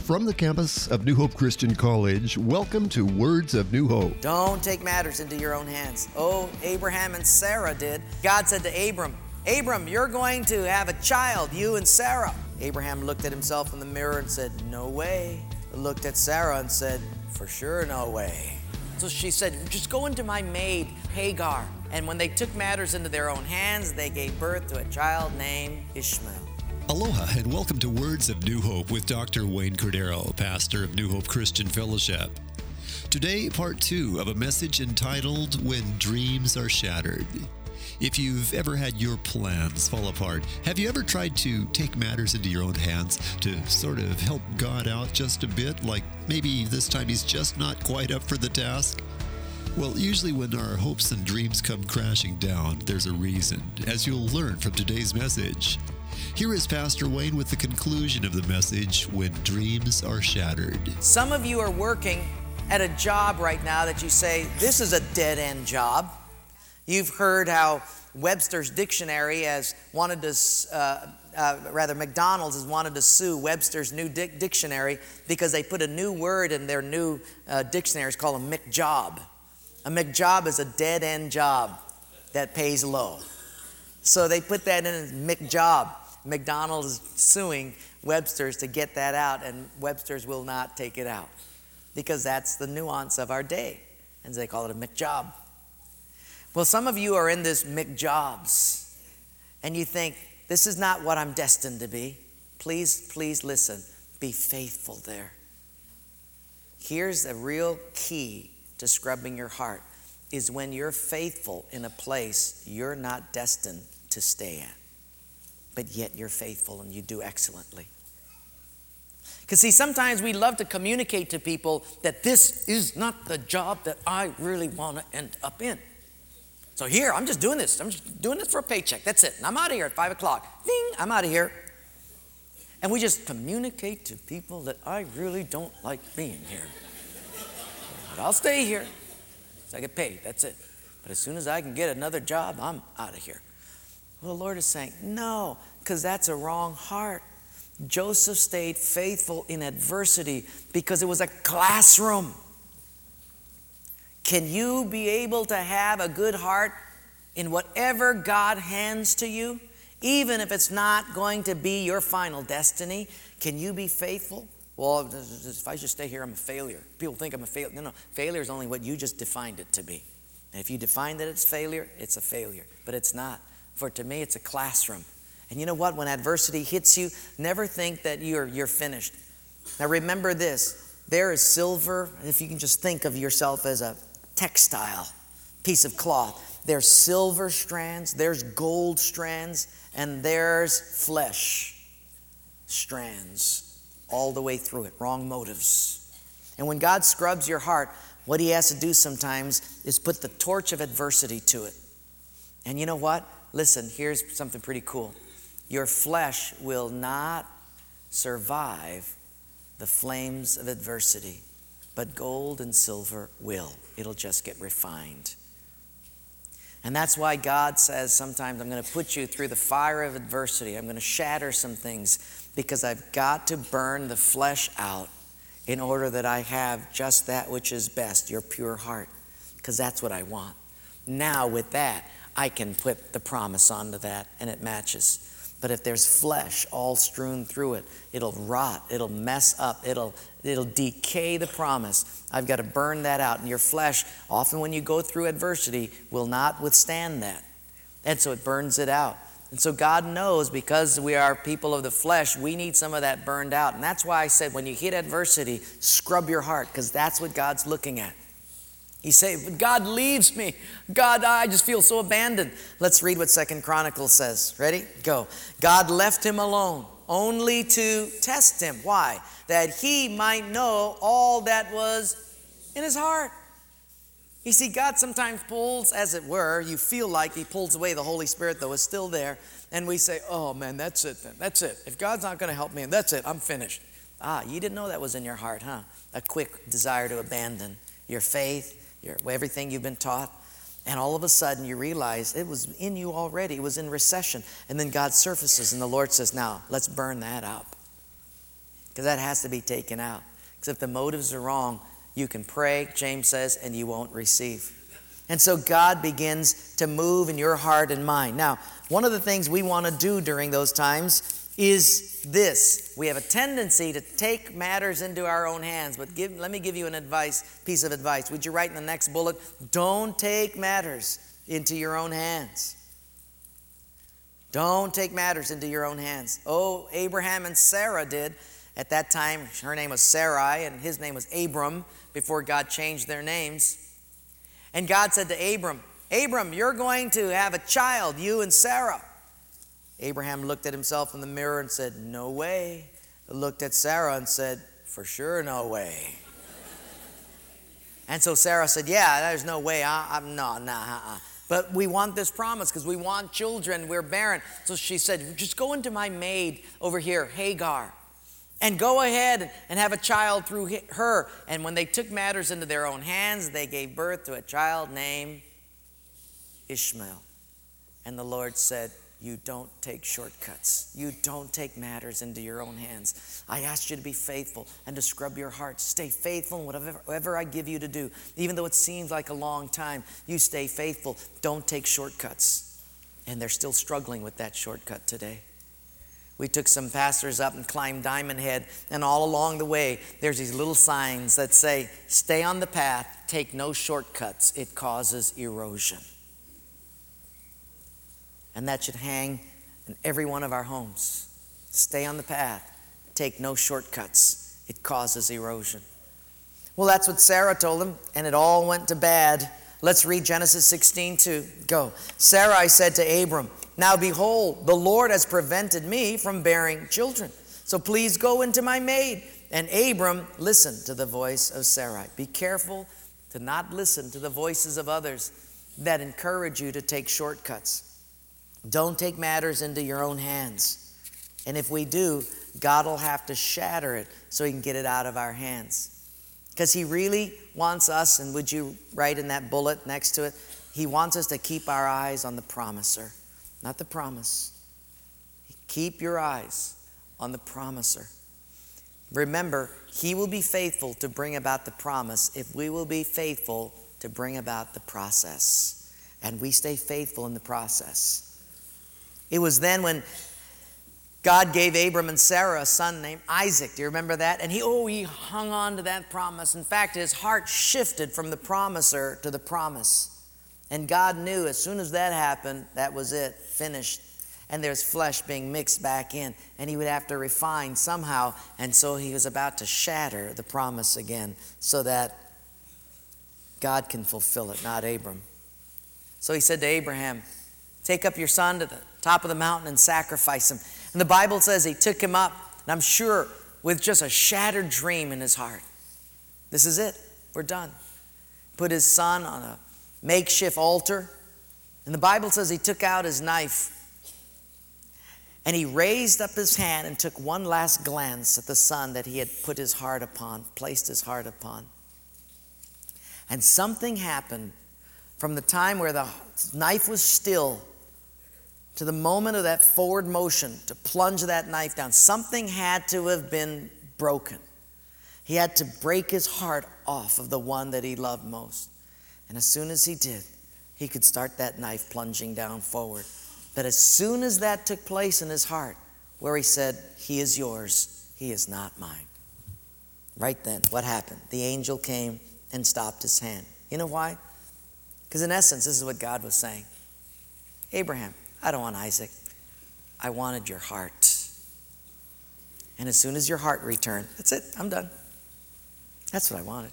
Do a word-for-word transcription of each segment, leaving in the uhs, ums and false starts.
From the campus of New Hope Christian College, welcome to Words of New Hope. Don't take matters into your own hands. Oh, Abraham and Sarah did. God said to Abram, Abram, you're going to have a child, you and Sarah. Abraham looked at himself in the mirror and said, no way. Looked at Sarah and said, for sure, no way. So she said, just go into my maid, Hagar. And when they took matters into their own hands, they gave birth to a child named Ishmael. Aloha and welcome to Words of New Hope with Doctor Wayne Cordero, pastor of New Hope Christian Fellowship. Today, part two of a message entitled, When Dreams Are Shattered. If you've ever had your plans fall apart, have you ever tried to take matters into your own hands to sort of help God out just a bit, like maybe this time he's just not quite up for the task? Well, usually when our hopes and dreams come crashing down, there's a reason, as you'll learn from today's message. Here is Pastor Wayne with the conclusion of the message, When Dreams Are Shattered. Some of you are working at a job right now that you say, this is a dead-end job. You've heard how Webster's Dictionary has wanted to, uh, uh, rather McDonald's has wanted to sue Webster's new dic- dictionary because they put a new word in their new uh, dictionary. It's called a McJob. A McJob is a dead-end job that pays low. So they put that in as McJob. McDonald's is suing Webster's to get that out, and Webster's will not take it out because that's the nuance of our day, and they call it a McJob. Well, some of you are in this McJobs, and you think, this is not what I'm destined to be. Please, please listen. Be faithful there. Here's a real key to scrubbing your heart, is when you're faithful in a place you're not destined to stay at, but yet you're faithful and you do excellently. Because see, sometimes we love to communicate to people that this is not the job that I really want to end up in. So here, I'm just doing this. I'm just doing this for a paycheck. That's it. And I'm out of here at five o'clock. Ding, I'm out of here. And we just communicate to people that I really don't like being here. But I'll stay here so I get paid. That's it. But as soon as I can get another job, I'm out of here. Well, the Lord is saying, no, because that's a wrong heart. Joseph stayed faithful in adversity because it was a classroom. Can you be able to have a good heart in whatever God hands to you, even if it's not going to be your final destiny? Can you be faithful? Well, if I just stay here, I'm a failure. People think I'm a failure. No, no, failure is only what you just defined it to be. And if you define that it's failure, it's a failure. But it's not. For to me, it's a classroom. And you know what? When adversity hits you, never think that you're you're finished. Now remember this. There is silver, if you can just think of yourself as a textile piece of cloth. There's silver strands, there's gold strands, and there's flesh strands all the way through it. Wrong motives. And when God scrubs your heart, what he has to do sometimes is put the torch of adversity to it. And you know what? Listen, here's something pretty cool. Your flesh will not survive the flames of adversity, but gold and silver will. It'll just get refined. And that's why God says sometimes, I'm going to put you through the fire of adversity. I'm going to shatter some things because I've got to burn the flesh out in order that I have just that which is best, your pure heart, because that's what I want. Now with that, I can put the promise onto that and it matches. But if there's flesh all strewn through it, it'll rot, it'll mess up, it'll it'll decay the promise. I've got to burn that out. And your flesh, often when you go through adversity, will not withstand that. And so it burns it out. And so God knows, because we are people of the flesh, we need some of that burned out. And that's why I said, when you hit adversity, scrub your heart, because that's what God's looking at. You say, God leaves me. God, I just feel so abandoned. Let's read what Second Chronicles says. Ready? Go. God left him alone, only to test him. Why? That he might know all that was in his heart. You see, God sometimes pulls, as it were, you feel like he pulls away. The Holy Spirit, though, is still there. And we say, oh, man, that's it then. That's it. If God's not going to help me, that's it. I'm finished. Ah, you didn't know that was in your heart, huh? A quick desire to abandon your faith, your, everything you've been taught. And all of a sudden you realize it was in you already. It was in recession. And then God surfaces and the Lord says, now let's burn that up. because that has to be taken out. Because if the motives are wrong, you can pray, James says, and you won't receive. And so God begins to move in your heart and mind. Now, one of the things we want to do during those times is this. We have a tendency to take matters into our own hands. But give, let me give you an advice, piece of advice. Would you write in the next bullet, don't take matters into your own hands. Don't take matters into your own hands. Oh, Abraham and Sarah did. At that time, her name was Sarai and his name was Abram before God changed their names. And God said to Abram, Abram, you're going to have a child, you and Sarah. Abraham looked at himself in the mirror and said, no way. Looked at Sarah and said, for sure, no way. And so Sarah said, yeah, there's no way. I, I'm no, nah, uh-uh. But we want this promise because we want children. We're barren. So she said, just go into my maid over here, Hagar, and go ahead and have a child through her. And when they took matters into their own hands, they gave birth to a child named Ishmael. And the Lord said, you don't take shortcuts. You don't take matters into your own hands. I asked you to be faithful and to scrub your heart. Stay faithful in whatever, whatever I give you to do. Even though it seems like a long time, you stay faithful. Don't take shortcuts. And they're still struggling with that shortcut today. We took some pastors up and climbed Diamond Head, and all along the way, there's these little signs that say, stay on the path, take no shortcuts. It causes erosion. And that should hang in every one of our homes. Stay on the path. Take no shortcuts. It causes erosion. Well, that's what Sarah told him, and it all went to bad. Let's read Genesis sixteen two. Go. Sarai said to Abram, now behold, the Lord has prevented me from bearing children. So please go into my maid. And Abram listened to the voice of Sarai. Be careful to not listen to the voices of others that encourage you to take shortcuts. Don't take matters into your own hands. And if we do, God will have to shatter it so he can get it out of our hands. Because he really wants us, and would you write in that bullet next to it, he wants us to keep our eyes on the promiser, not the promise. Keep your eyes on the promiser. Remember, he will be faithful to bring about the promise if we will be faithful to bring about the process. And we stay faithful in the process. It was then when God gave Abram and Sarah a son named Isaac. Do you remember that? And he, oh, he hung on to that promise. In fact, his heart shifted from the promiser to the promise. And God knew as soon as that happened, that was it, finished. And there's flesh being mixed back in. And he would have to refine somehow. And so he was about to shatter the promise again so that God can fulfill it, not Abram. So he said to Abraham, take up your son to the top of the mountain and sacrifice him. And the Bible says he took him up, and I'm sure with just a shattered dream in his heart. This is it. We're done. Put his son on a makeshift altar. And the Bible says he took out his knife. And he raised up his hand and took one last glance at the son that he had put his heart upon, placed his heart upon. And something happened from the time where the knife was still to the moment of that forward motion to plunge that knife down. Something had to have been broken. He had to break his heart off of the one that he loved most. And as soon as he did, he could start that knife plunging down forward. But as soon as that took place in his heart, where he said, he is yours, he is not mine. Right then, what happened? The angel came and stopped his hand. You know why? Because in essence, this is what God was saying. Abraham, I don't want Isaac. I wanted your heart. And as soon as your heart returned, that's it, I'm done. That's what I wanted.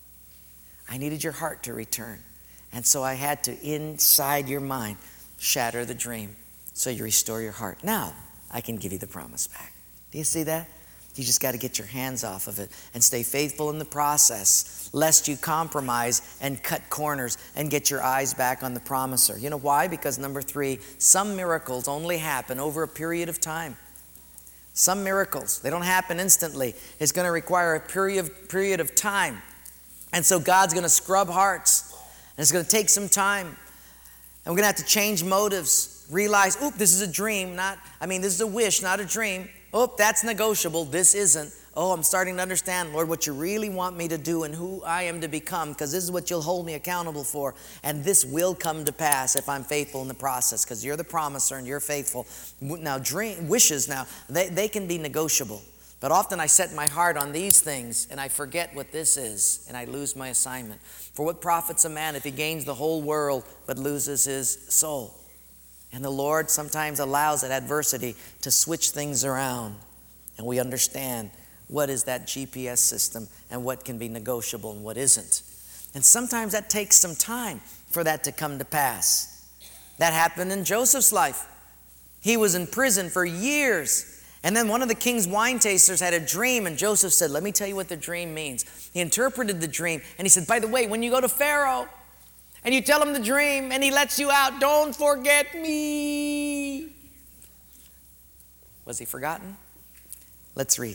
I needed your heart to return. And so I had to, inside your mind, shatter the dream so you restore your heart. Now, I can give you the promise back. Do you see that? You just got to get your hands off of it and stay faithful in the process, lest you compromise and cut corners and get your eyes back on the promiser. You know why? Because number three, some miracles only happen over a period of time. Some miracles, they don't happen instantly. It's going to require a period, period of time. And so God's going to scrub hearts. And it's going to take some time. And we're going to have to change motives. Realize, oop, this is a dream, not, I mean, this is a wish, not a dream. Oh, that's negotiable. This isn't. oh, I'm starting to understand, Lord, what you really want me to do and who I am to become, because this is what you'll hold me accountable for. And this will come to pass if I'm faithful in the process, because you're the promiser and you're faithful. Now, dream, wishes now, they, they can be negotiable. But often I set my heart on these things and I forget what this is and I lose my assignment. For what profits a man if he gains the whole world but loses his soul? And the Lord sometimes allows that adversity to switch things around. And we understand what is that G P S system and what can be negotiable and what isn't. And sometimes that takes some time for that to come to pass. That happened in Joseph's life. He was in prison for years. And then one of the king's wine tasters had a dream, and Joseph said, let me tell you what the dream means. He interpreted the dream, and he said, by the way, when you go to Pharaoh and you tell him the dream and he lets you out, don't forget me. Was he forgotten? Let's read.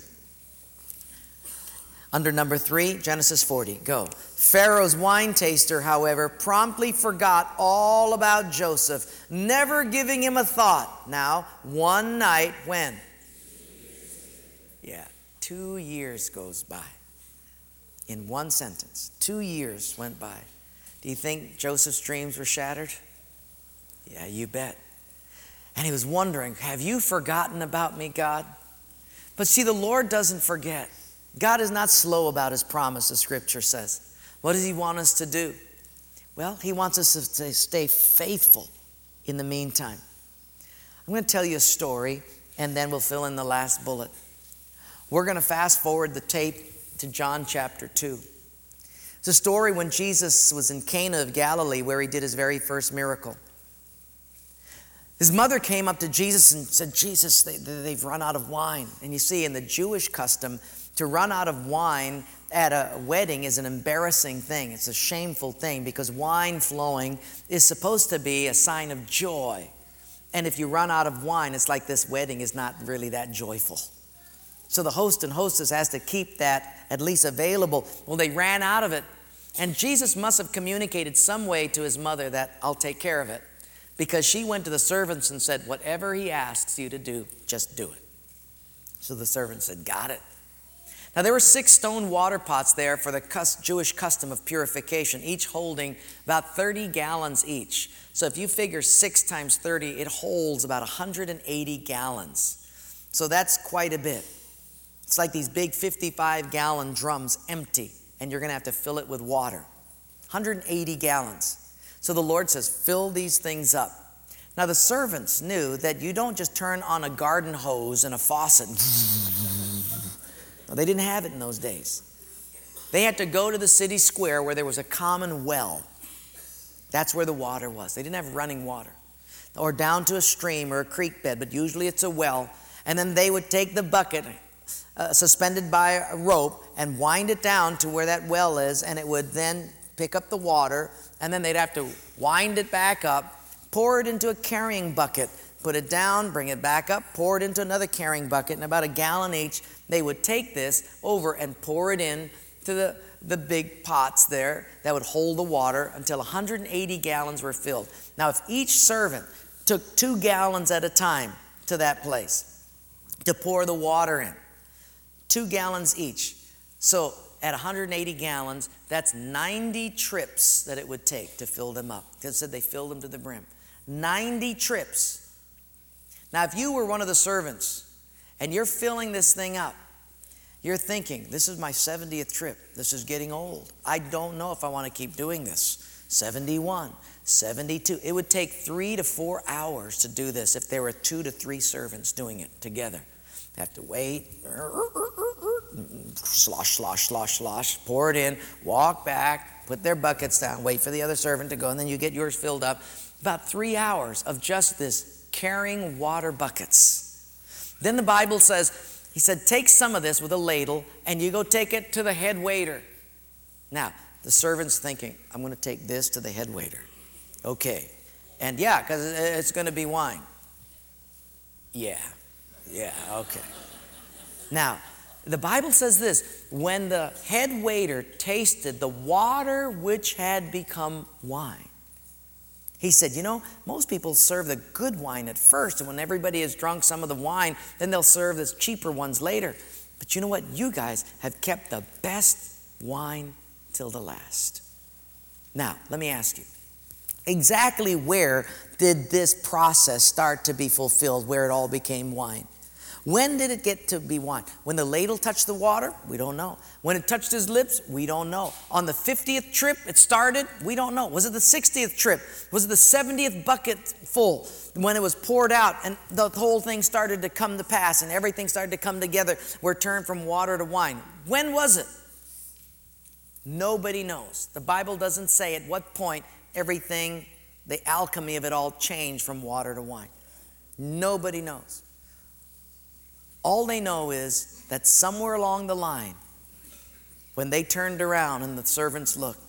Under number three, Genesis forty, go. Pharaoh's wine taster, however, promptly forgot all about Joseph, never giving him a thought. Now, one night, when? Yeah, two years goes by. In one sentence, two years went by. Do you think Joseph's dreams were shattered? Yeah, you bet. And he was wondering, have you forgotten about me, God? But see, the Lord doesn't forget. God is not slow about his promise, the scripture says. What does he want us to do? Well, he wants us to stay faithful in the meantime. I'm going to tell you a story, and then we'll fill in the last bullet. We're going to fast forward the tape to John chapter two. It's a story when Jesus was in Cana of Galilee where he did his very first miracle. His mother came up to Jesus and said, Jesus, they, they've run out of wine. And you see, in the Jewish custom, to run out of wine at a wedding is an embarrassing thing. It's a shameful thing because wine flowing is supposed to be a sign of joy. And if you run out of wine, it's like this wedding is not really that joyful. So the host and hostess has to keep that at least available. Well, they ran out of it. And Jesus must have communicated some way to his mother that I'll take care of it. Because she went to the servants and said, whatever he asks you to do, just do it. So the servant said, got it. Now there were six stone water pots there for the Jewish custom of purification, each holding about thirty gallons each. So if you figure six times thirty, it holds about one hundred eighty gallons. So that's quite a bit. It's like these big fifty-five gallon drums empty, and you're going to have to fill it with water. one hundred eighty gallons. So the Lord says, fill these things up. Now the servants knew that you don't just turn on a garden hose and a faucet. No, they didn't have it in those days. They had to go to the city square where there was a common well. That's where the water was. They didn't have running water. Or down to a stream or a creek bed, but usually it's a well. And then they would take the bucket uh, suspended by a rope and wind it down to where that well is, and it would then pick up the water, and then they'd have to wind it back up, pour it into a carrying bucket, put it down, bring it back up, pour it into another carrying bucket, and about a gallon each, they would take this over and pour it in to the, the big pots there that would hold the water until one hundred eighty gallons were filled. Now, if each servant took two gallons at a time to that place to pour the water in, two gallons each. So at one hundred eighty gallons, that's ninety trips that it would take to fill them up. It said they filled them to the brim. ninety trips. Now, if you were one of the servants and you're filling this thing up, you're thinking, this is my seventieth trip. This is getting old. I don't know if I want to keep doing this. seventy-one, seventy-two. It would take three to four hours to do this if there were two to three servants doing it together. They have to wait, slosh, slosh, slosh, slosh, pour it in, walk back, put their buckets down, wait for the other servant to go, and then you get yours filled up. About three hours of just this carrying water buckets. Then the Bible says, he said, take some of this with a ladle and you go take it to the head waiter. Now, the servant's thinking, I'm going to take this to the head waiter. Okay. And yeah, because it's going to be wine. Yeah. Yeah, okay. Now, the Bible says this, when the head waiter tasted the water which had become wine, he said, you know, most people serve the good wine at first, and when everybody has drunk some of the wine, then they'll serve the cheaper ones later. But you know what? You guys have kept the best wine till the last. Now, let me ask you, exactly where did this process start to be fulfilled, where it all became wine? When did it get to be wine? When the ladle touched the water? We don't know. When it touched his lips? We don't know. On the fiftieth trip it started? We don't know. Was it the sixtieth trip? Was it the seventieth bucket full when it was poured out and the whole thing started to come to pass and everything started to come together where it turned from water to wine? When was it? Nobody knows. The Bible doesn't say at what point everything, the alchemy of it all changed from water to wine. Nobody knows. All they know is that somewhere along the line, when they turned around and the servants looked,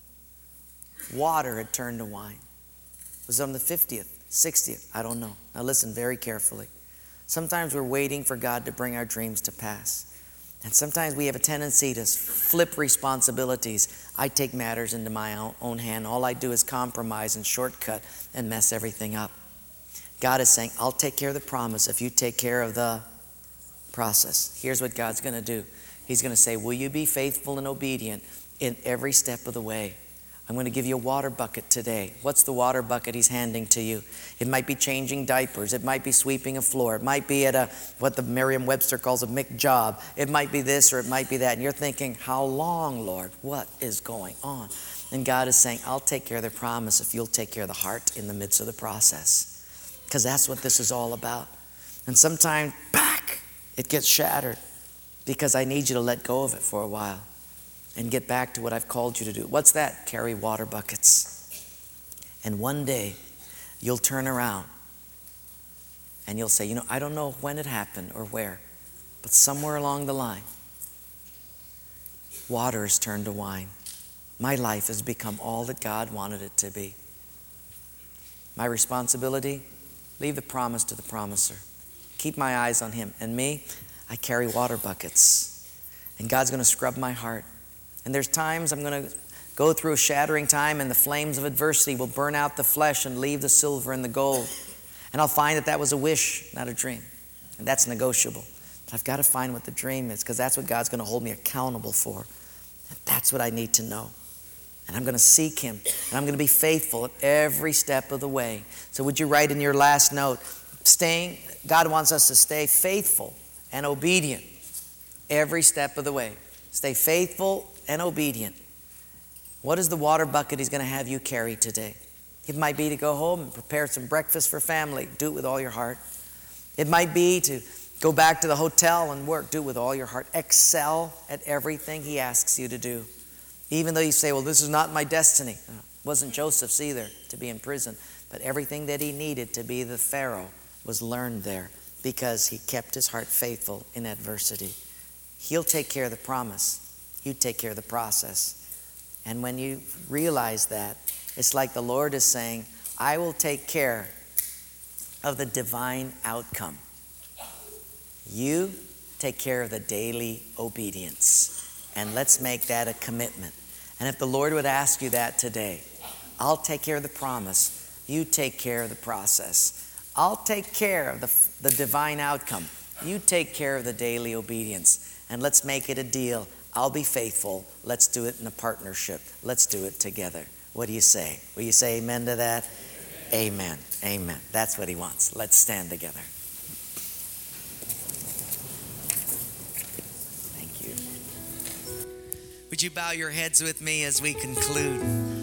water had turned to wine. It was on the fiftieth, sixtieth, I don't know. Now listen very carefully. Sometimes we're waiting for God to bring our dreams to pass. And sometimes we have a tendency to flip responsibilities. I take matters into my own hand. All I do is compromise and shortcut and mess everything up. God is saying, I'll take care of the promise if you take care of the process. Here's what God's going to do. He's going to say, will you be faithful and obedient in every step of the way? I'm going to give you a water bucket today. What's the water bucket he's handing to you? It might be changing diapers. It might be sweeping a floor. It might be at a what the Merriam-Webster calls a Mick job. It might be this or it might be that. And you're thinking, how long, Lord? What is going on? And God is saying, I'll take care of the promise if you'll take care of the heart in the midst of the process. Because that's what this is all about. And sometimes, back, it gets shattered because I need you to let go of it for a while and get back to what I've called you to do. What's that? Carry water buckets. And one day, you'll turn around and you'll say, you know, I don't know when it happened or where, but somewhere along the line, water has turned to wine. My life has become all that God wanted it to be. My responsibility, leave the promise to the promiser. Keep my eyes on him. And me, I carry water buckets. And God's going to scrub my heart. And there's times I'm going to go through a shattering time and the flames of adversity will burn out the flesh and leave the silver and the gold. And I'll find that that was a wish, not a dream. And that's negotiable. But I've got to find what the dream is because that's what God's going to hold me accountable for. And that's what I need to know. And I'm going to seek him. And I'm going to be faithful at every step of the way. So would you write in your last note, staying, God wants us to stay faithful and obedient every step of the way. Stay faithful and obedient. What is the water bucket he's going to have you carry today? It might be to go home and prepare some breakfast for family. Do it with all your heart. It might be to go back to the hotel and work. Do it with all your heart. Excel at everything he asks you to do. Even though you say, well, this is not my destiny. It wasn't Joseph's either to be in prison. But everything that he needed to be the Pharaoh was learned there because he kept his heart faithful in adversity. He'll take care of the promise. You take care of the process. And when you realize that, it's like the Lord is saying, I will take care of the divine outcome. You take care of the daily obedience. And let's make that a commitment. And if the Lord would ask you that today, I'll take care of the promise. You take care of the process. I'll take care of the, the divine outcome. You take care of the daily obedience. And let's make it a deal. I'll be faithful. Let's do it in a partnership. Let's do it together. What do you say? Will you say amen to that? Amen. Amen. Amen. That's what he wants. Let's stand together. Thank you. Would you bow your heads with me as we conclude?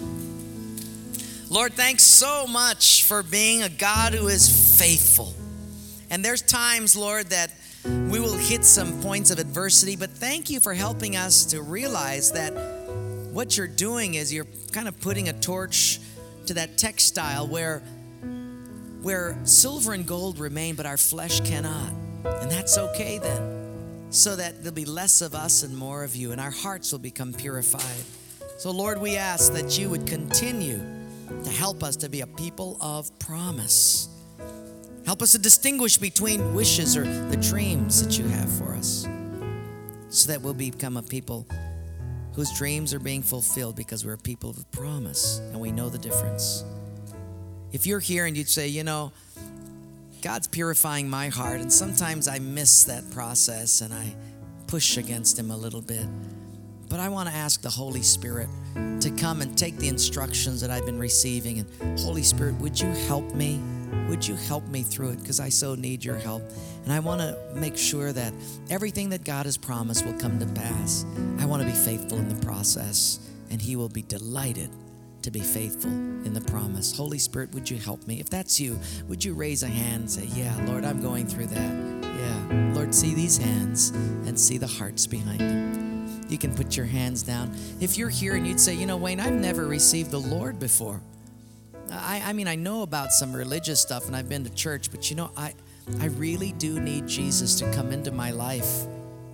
Lord, thanks so much for being a God who is faithful. And there's times, Lord, that we will hit some points of adversity, but thank you for helping us to realize that what you're doing is you're kind of putting a torch to that textile where, where silver and gold remain, but our flesh cannot. And that's okay then, so that there'll be less of us and more of you, and our hearts will become purified. So Lord, we ask that you would continue to help us to be a people of promise. Help us to distinguish between wishes or the dreams that you have for us, so that we'll become a people whose dreams are being fulfilled because we're a people of promise and we know the difference. If you're here and you'd say, you know, God's purifying my heart and sometimes I miss that process and I push against him a little bit. But I want to ask the Holy Spirit to come and take the instructions that I've been receiving. And Holy Spirit, would you help me? Would you help me through it? Because I so need your help. And I want to make sure that everything that God has promised will come to pass. I want to be faithful in the process, and he will be delighted to be faithful in the promise. Holy Spirit, would you help me? If that's you, would you raise a hand and say, yeah, Lord, I'm going through that. Yeah, Lord, see these hands and see the hearts behind them. You can put your hands down. If you're here and you'd say, you know, Wayne, I've never received the Lord before. I, I mean, I know about some religious stuff and I've been to church, but you know, I, I really do need Jesus to come into my life.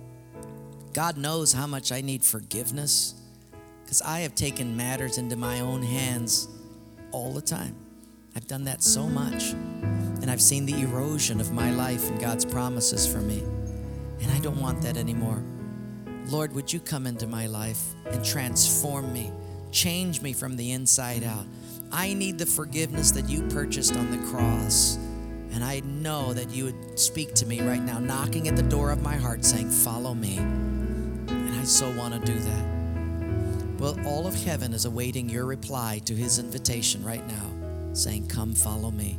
God knows how much I need forgiveness, because I have taken matters into my own hands all the time. I've done that so much. And I've seen the erosion of my life and God's promises for me. And I don't want that anymore. Lord, would you come into my life and transform me, change me from the inside out. I need the forgiveness that you purchased on the cross. And I know that you would speak to me right now, knocking at the door of my heart saying, follow me. And I so want to do that. Well, all of heaven is awaiting your reply to his invitation right now, saying, come follow me.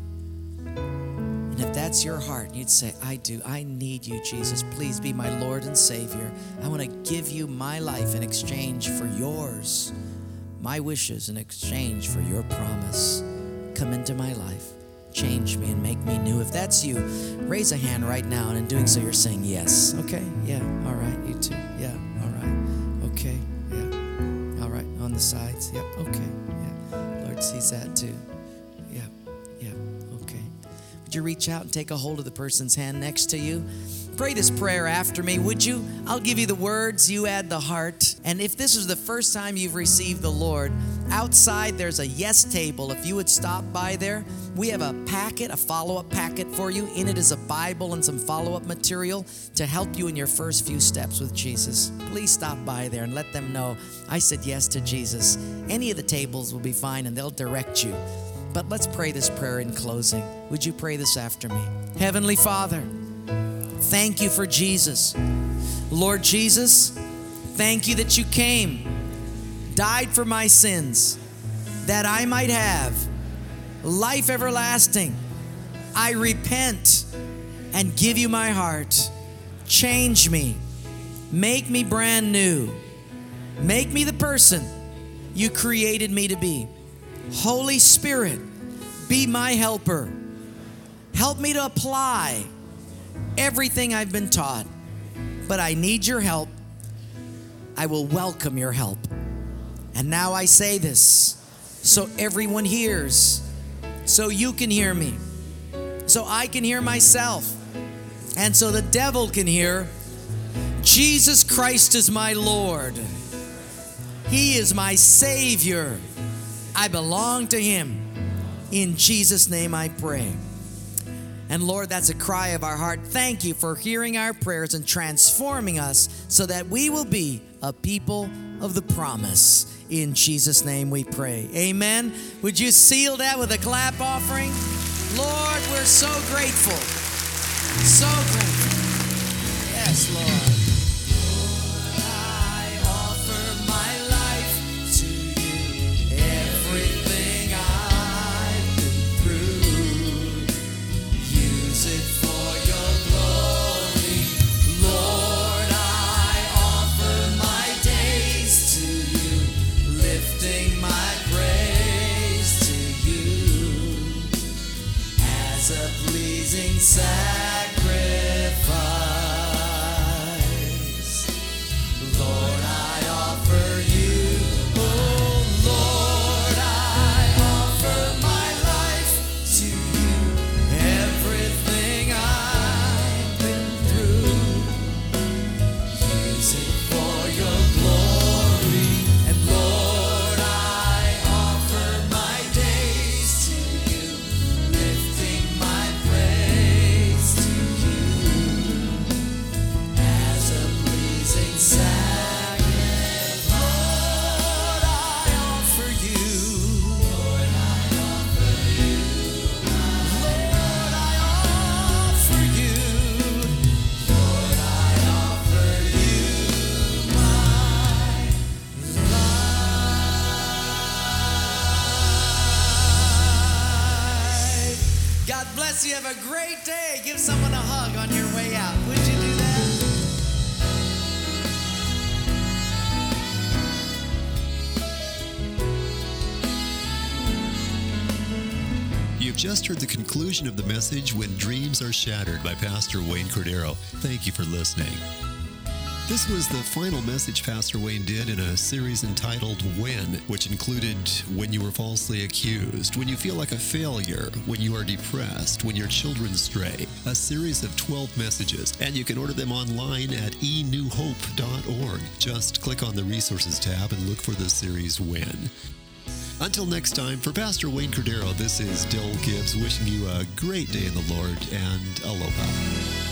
And if that's your heart, you'd say, I do. I need you, Jesus. Please be my Lord and Savior. I want to give you my life in exchange for yours, my wishes in exchange for your promise. Come into my life, change me and make me new. If that's you, raise a hand right now, and in doing so, you're saying yes. Okay, yeah, all right, you too. Yeah, all right, okay, yeah, all right, on the sides. Yep, okay, yeah. Lord sees that too. Yeah, yeah, okay. Would you reach out and take a hold of the person's hand next to you? Pray this prayer after me, would you? I'll give you the words, you add the heart. And if this is the first time you've received the Lord, outside there's a yes table. If you would stop by there, we have a packet, a follow-up packet for you. In it is a Bible and some follow-up material to help you in your first few steps with Jesus. Please stop by there and let them know I said yes to Jesus. Any of the tables will be fine and they'll direct you. But let's pray this prayer in closing. Would you pray this after me? Heavenly Father, thank you for Jesus. Lord Jesus, thank you that you came, died for my sins, that I might have life everlasting. I repent and give you my heart. Change me. Make me brand new. Make me the person you created me to be. Holy Spirit, be my helper. Help me to apply everything I've been taught, but I need your help. I will welcome your help. And now I say this so everyone hears, so you can hear me, so I can hear myself, and so the devil can hear. Jesus Christ is my Lord. He is my Savior. I belong to him. In Jesus' name I pray. And Lord, that's a cry of our heart. Thank you for hearing our prayers and transforming us so that we will be a people of the promise. In Jesus' name we pray. Amen. Would you seal that with a clap offering? Lord, we're so grateful. So grateful. Yes, Lord. Sacrifice. a great day. Give someone a hug on your way out. Would you do that? You've just heard the conclusion of the message, When Dreams Are Shattered, by Pastor Wayne Cordero. Thank you for listening. This was the final message Pastor Wayne did in a series entitled When, which included when you were falsely accused, when you feel like a failure, when you are depressed, when your children stray, a series of twelve messages, and you can order them online at e new hope dot org. Just click on the Resources tab and look for the series When. Until next time, for Pastor Wayne Cordero, this is Dill Gibbs wishing you a great day in the Lord, and aloha.